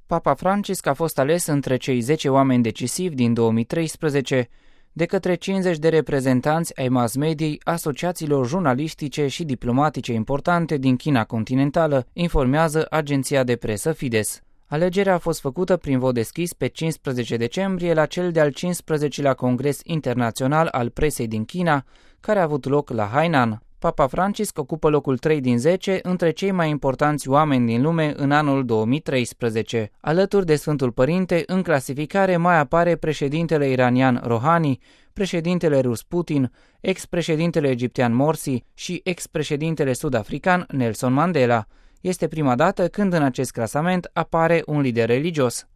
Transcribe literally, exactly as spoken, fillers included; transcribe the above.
Papa Francisc a fost ales între cei zece oameni decisivi din două mii treisprezece de către cincizeci de reprezentanți ai mass-mediei, asociațiilor jurnalistice și diplomatice importante din China continentală, informează agenția de presă Fides. Alegerea a fost făcută prin vot deschis pe cincisprezece decembrie la cel de-al cincisprezecelea Congres Internațional al Presei din China, care a avut loc la Hainan. Papa Francisc ocupă locul trei din zece între cei mai importanți oameni din lume în anul două mii treisprezece. Alături de Sfântul Părinte, în clasificare mai apare președintele iranian Rouhani, președintele rus Putin, ex-președintele egiptean Morsi și ex-președintele sud-african Nelson Mandela. Este prima dată când în acest clasament apare un lider religios.